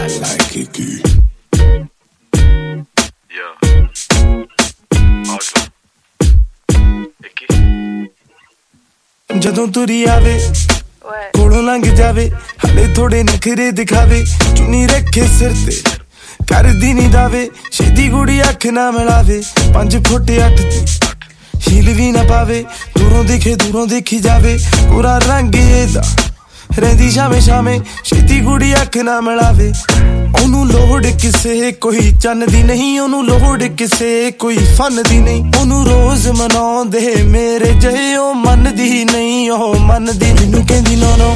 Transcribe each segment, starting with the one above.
like it. ਜਦੋਂ ਤੁਰੀ ਆਵੇ ਕੋਲੋਂ ਲੰਘ ਜਾਵੇ ਹਲੇ ਥੋੜੇ ਨਖਰੇ ਦਿਖਾਵੇ ਚੁੰਨੀ ਰੱਖੇ ਸਿਰ ਤੇ ਕਰਦੀ ਨੀ ਦਾਵੇ ਛੇਤੀ ਕੁੜੀ ਅੱਖ ਨਾ ਮਿਲਾਵੇ 5 ਫੁੱਟ 8 ਦੀ ਹੀਲ ਵੀ ਨਾ ਪਾਵੇ ਦੂਰੋਂ ਦਿਖੇ ਦੂਰੋਂ ਦੇਖੀ ਜਾਵੇ ਪੂਰਾ ਰੰਗ ਇਹਦਾ ਰਹਿੰਦੀ ਸ਼ਾਮੇ ਸ਼ਾਮੇ ਛੇਤੀ ਕੁੜੀ ਅੱਖ ਨਾ ਮਿਲਾਵੇ ਉਹਨੂੰ ਲੋੜ ਕਿਸੇ ਕੋਈ ਚੰਨ ਦੀ ਨਹੀਂ ਉਹਨੂੰ ਲੋੜ ਕਿਸੇ ਕੋਈ ਫਨ ਦੀ ਨਹੀਂ ਉਹਨੂੰ ਰੋਜ਼ ਮਨਾਉਂਦੇ ਮੇਰੇ ਜਿਹੇ ਉਹ ਮੰਨਦੀ ਨਹੀਂ ਉਹ ਮੰਨਦੀ ਮੈਨੂੰ ਕਹਿੰਦੀ ਨੋ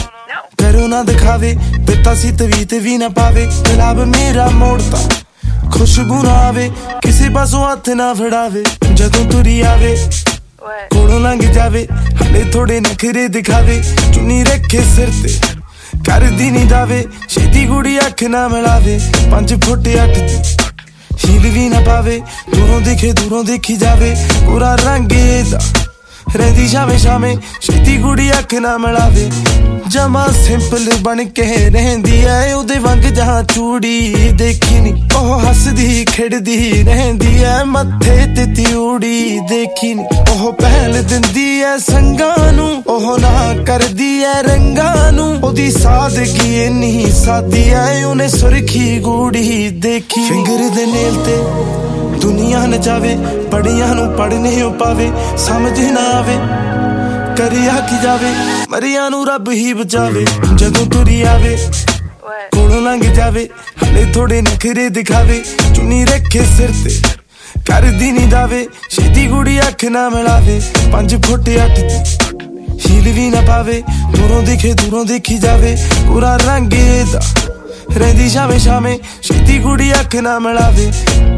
ਕਰੋ ਨਾ ਦਿਖਾਵੇ ਦਿੱਤਾ ਸੀ ਤਵੀਤ ਵੀ ਨਾ ਪਾਵੇ ਗੁਲਾਬ ਮੇਰਾ ਮੋੜਤਾ ਖੁਸ਼ਬੂ ਨਾ ਆਵੇ ਕਿਸੇ ਪਾਸੋਂ ਹੱਥ ਨਾ ਫੜਾਵੇ ਜਦੋਂ ਤੁਰੀ ਆਵੇ ਕੋਲੋਂ ਲੰਘ ਜਾਵੇ ਹਲੇ ਥੋੜੇ ਨਖਰੇ ਦਿਖਾਵੇ ਚੁੰਨੀ ਰੱਖੇ ਸਿਰ ਤੇ ਕਰਦੀ ਨੀ ਦਾਵੇ ਛੇਤੀ ਕੁੜੀ ਅੱਖ ਨਾ ਮਿਲਾਵੇ 5 ਫੁੱਟ 8 ਦੀ ਹੀਲ ਵੀ ਨਾ ਪਾਵੇ ਦੂਰੋਂ ਦਿਖੇ ਦੂਰੋਂ ਦੇਖੀ ਜਾਵੇ ਪੂਰਾ ਰੰਗ ਇਹਦਾ ਰਹਿੰਦੀ ਸ਼ਾਮੇ ਸ਼ਾਮੇ ਛੇਤੀ ਕੁੜੀ ਅੱਖ ਨਾ ਮਿਲਾਵੇ ਜਮਾ ਸਿੰਪਲ ਬਣ ਕੇ ਰਹਿੰਦੀ ਐ ਉਹਦੇ ਵਾਂਗ ਜਹਾਂ ਚੂੜੀ ਦੇਖੀ ਨੀ ਉਹ ਹੱਸਦੀ ਖਿੜਦੀ ਰਹਿੰਦੀ ਐ ਮੱਥੇ ਤੇ ਤਿਉੜੀ ਦੇਖੀ ਨੀ ਉਹ ਪਹਿਲ ਦਿੰਦੀ ਐ ਸੰਗਾਂ ਨੂੰ ਉਹ ਨਾ ਕਰਦੀ ਐ ਰੰਗਾਂ ਨੂੰ ਉਹਦੀ ਸਾਦਗੀ ਇੰਨੀ ਸਾਦੀ ਐ ਉਹਨੇ ਸੁਰਖੀ ਗੂੜੀ ਦੇਖੀ ਫਿੰਗਰ ਦੇ ਨੇਲ ਤੇ ਦੁਨੀਆ ਨਚਾਵੇ ਪੜੀਆਂ ਨੂੰ ਪੜਨੇ ਹੋ ਪਾਵੇ ਸਮਝ ਨਾ ਆਵੇ ਕਰਿਆ ਕੀ ਜਾਵੇ ਮਰਿਆ ਨੂੰ ਰੱਬ ਹੀ ਬਚਾਵੇ ਜਦੋਂ ਤੁਰੀ ਆਵੇ ਕੋਲੋਂ ਲੰਘ ਜਾਵੇ ਹਲੇ ਥੋੜੇ ਨਖਰੇ ਦਿਖਾਵੇ ਚੁੰਨੀ ਰੱਖੇ ਸਿਰ ਤੇ ਕਰਦੀ ਨੀ ਦਾਵੇ ਛੇਤੀ ਕੁੜੀ ਅੱਖ ਨਾ ਮਿਲਾਵੇ 5 ਫੁੱਟ 8 ਦੀ ਹੀਲ ਵੀ ਨਾ ਪਾਵੇ ਦੂਰੋਂ ਦਿਖੇ ਦੂਰੋਂ ਦੇਖੀ ਜਾਵੇ ਪੂਰਾ ਰੰਗ ਇਹਦਾ ਰਹਿੰਦੀ ਸ਼ਾਮੇ ਸ਼ਾਮੇ ਛੇਤੀ ਕੁੜੀ ਅੱਖ ਨਾ ਮਿਲਾਵੇ